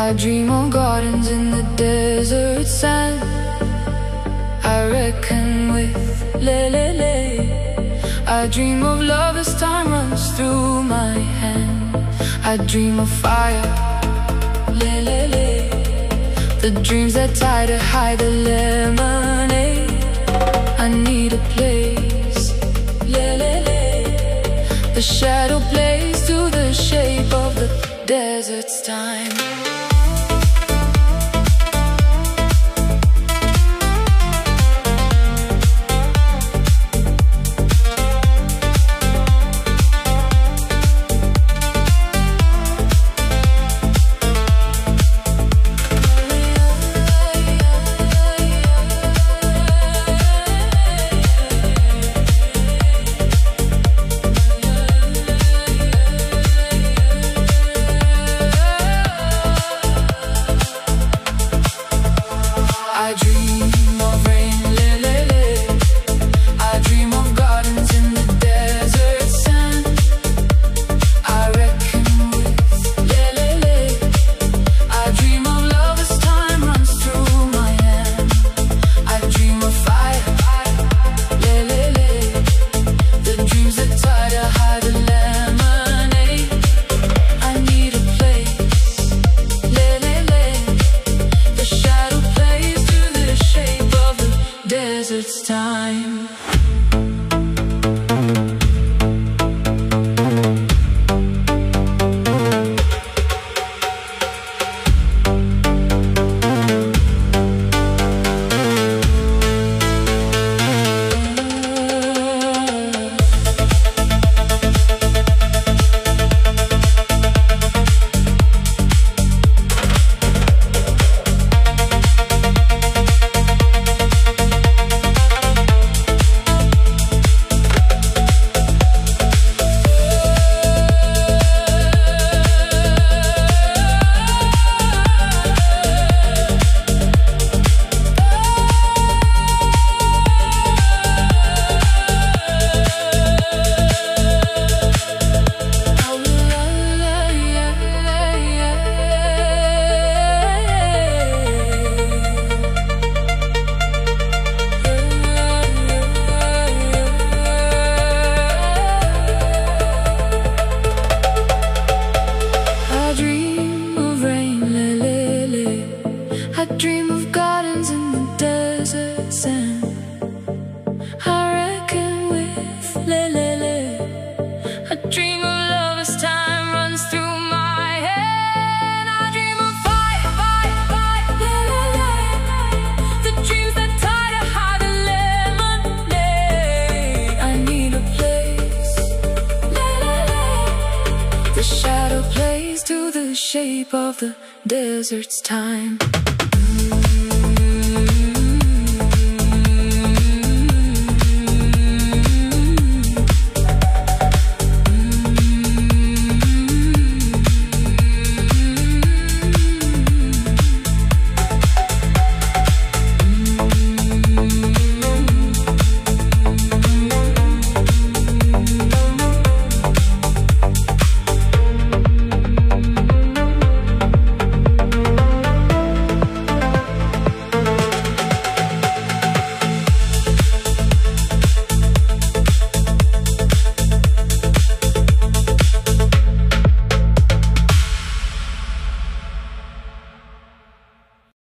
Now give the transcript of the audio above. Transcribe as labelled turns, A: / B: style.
A: I dream of gardens in the desert sand. I reckon with le. I dream of love as time runs through my hand. I dream of fire, le. The dreams that try to hide the lemonade. I need a place, le. The shadow plays to the shape of the desert's time. I dream of rain, le. I dream of gardens in the desert sand. I reckon with le. I dream of love as time runs through my hand. I dream of fire, le. The dreams that try to hide the lemonade. I need a place, le. The shadow plays shape of the desert's time. I dream of gardens in the desert sand. I reckon with le. I dream of love as time runs through my head. I dream of fire, le. The dreams that try to hide the lemonade. I need a place, le. The shadow plays to the shape of the desert's time.